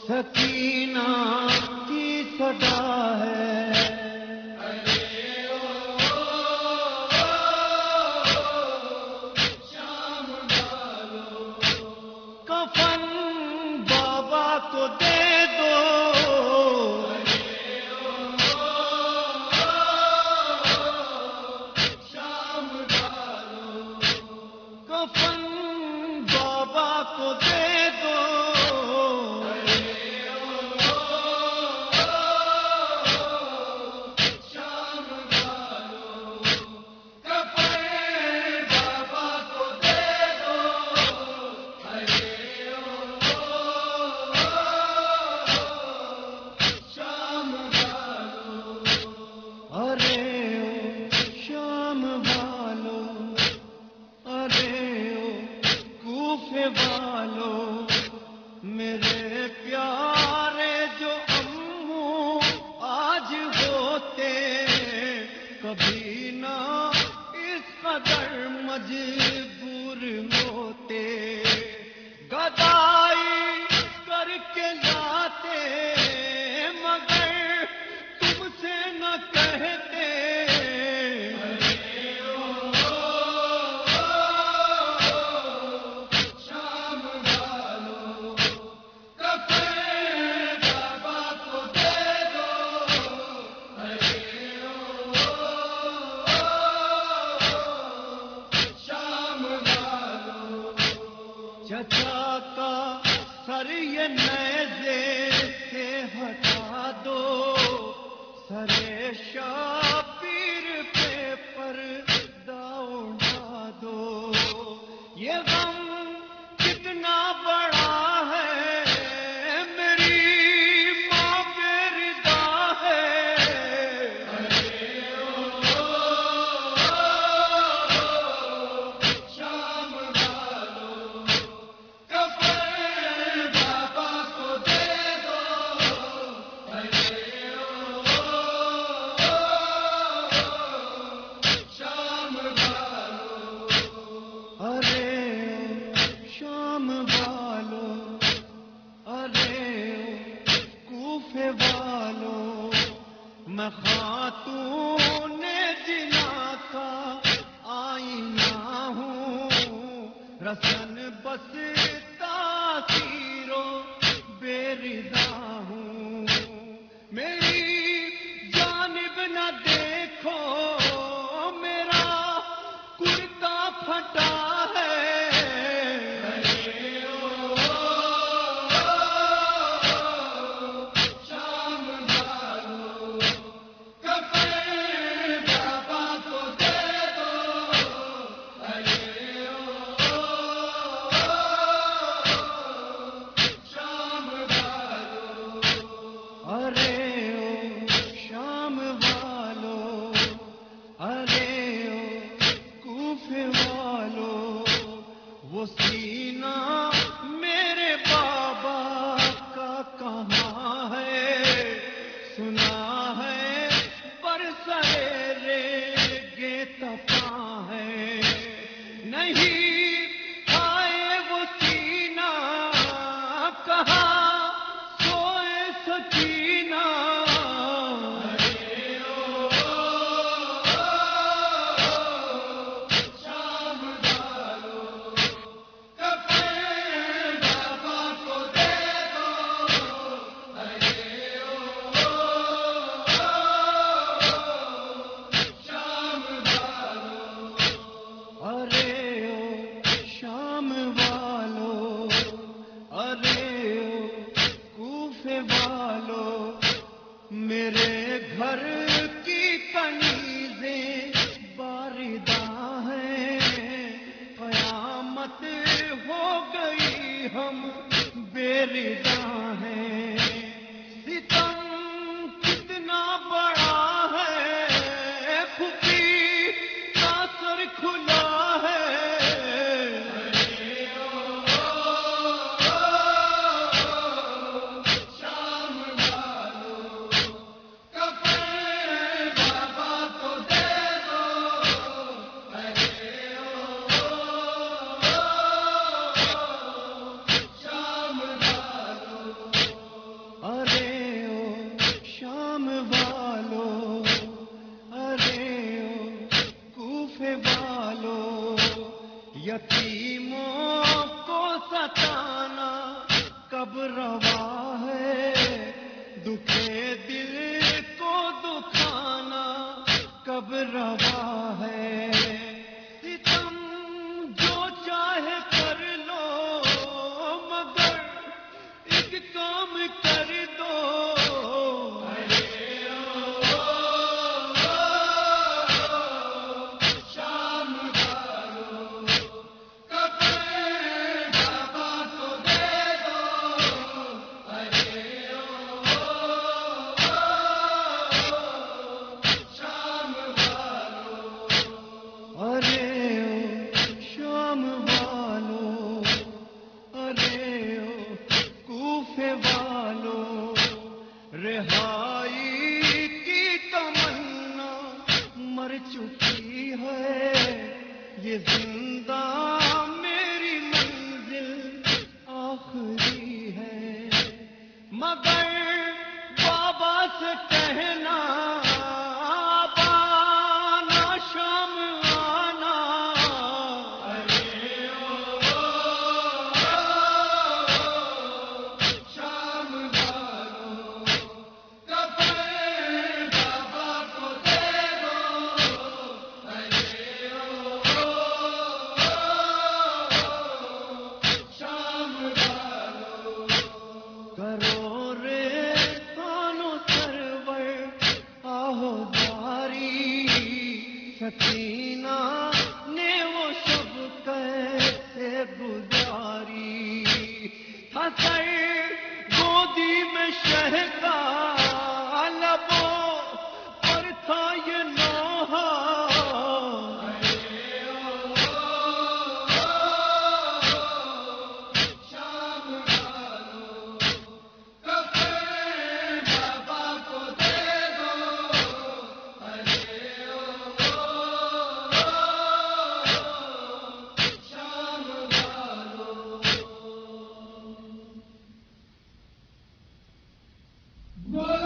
سکینہ کی صدا ہے، کفن بابا کو دے دو، کفن بابا کو دے دو، والو میرے پیارے جو امو آج ہوتے، کبھی نہ اس قدر مجبور ہوتے، گدائی کر کے لاتے مگر تم سے نہ کہتے، چچا کا سر یہ نیزے سے ہٹا دو، سر شابیر پہ پردہ اڑا دو، یہ غم کتنا بڑا ہے، میری ماں بے ردا ہے، شام والو، ارے کوفے والو، میں خاتون جنا کا آئینہ ہوں، رسن بس تاثیر و بے رضا ہوں، میری جانب نہ دیکھو میرا کرتا پھٹا ہے، شام والو، ارے کوفے والو، وہ سینہ میرے بابا کا کہاں ہے، سنا ہے برسرے ریگے تپاں ہے، نہیں آئے وہ سینہ کہاں سوئے سکینہ، شام والو، ارے کوفے والو، میرے گھر کی کنیزیں بارداں ہیں، قیامت ہو گئی ہم بے رضا ہیں، ستم کتنا بڑا ہے، پھوپھی کا سر کھلا ہے، کب روا ہے دکھے دل کو دکھانا کب روا ہے ستم جو چاہے کر لو مگر ایک کام کر دو رہائی کی تمنا مر چکی ہے یہ زندہ میری منزل آخری ہے مگر بابا سے کہنا آنا شام آنا کرو رے سانو سرور آہو داری سکینہ نے وہ شب کیسے گزاری تھا